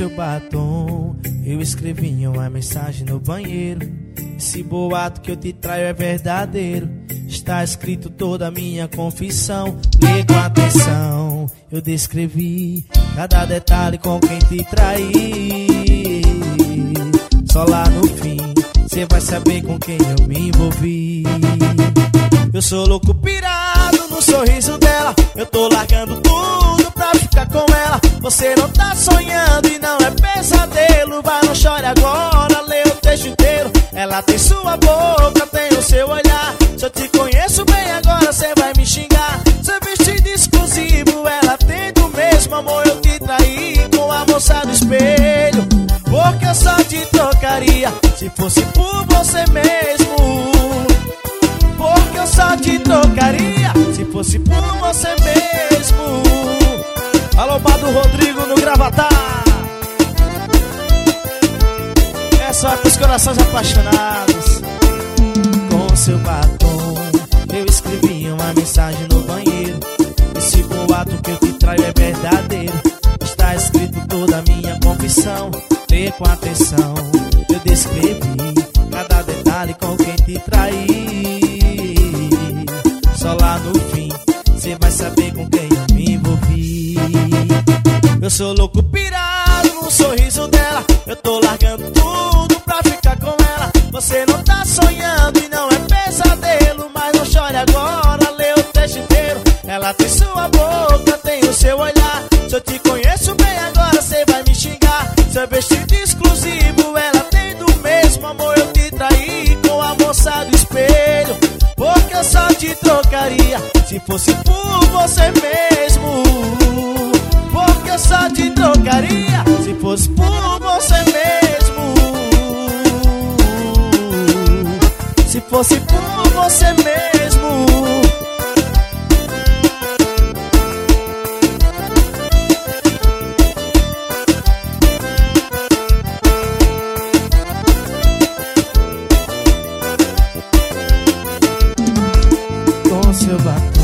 seu batom, eu escrevi uma mensagem no banheiro. Esse boato que eu te traio é verdadeiro. Está escrito toda a minha confissão. Lê com atenção, eu descrevi cada detalhe com quem te traí. Só lá no fim cê vai saber com quem eu me envolvi. Eu sou louco pirado no sorriso dela. Eu tô largando tudo pra ficar com ela. Você não tá sonhando e não é pesadelo. Vai, não chore agora, lê o texto inteiro. Ela tem sua boca, tem o seu olhar. Se eu te conheço bem agora, cê vai me xingar. Seu vestido exclusivo, ela tem do mesmo. Amor, eu te traí com a moça do espelho. Porque eu só te trocaria se fosse por você mesmo. Porque eu só te trocaria se fosse por você mesmo. Alô, Bado Rodrigo no Gravatar. Essa é pros corações apaixonados. Com seu batom, eu escrevi uma mensagem no banheiro. Esse boato que eu te traio é verdadeiro. Está escrito toda a minha confissão. Lê com atenção, eu descrevi cada detalhe com quem te traí. Só lá no fim cê vai saber com quem eu me envolvi. Eu sou louco pirado no sorriso dela. Eu tô largando tudo pra ficar com ela. Você não tá sonhando e não é pesadelo. Mas não chore agora, lê o texto inteiro. Ela tem sua boca, tem o seu olhar. Se eu te conheço bem agora, cê vai me xingar. Seu vestido exclusivo, ela tem do mesmo. Amor, eu te traí com a moça do espelho. Porque eu só te trocaria se fosse por você mesmo. Porque eu só te trocaria se fosse por você mesmo. Se fosse por você mesmo. Com seu batom,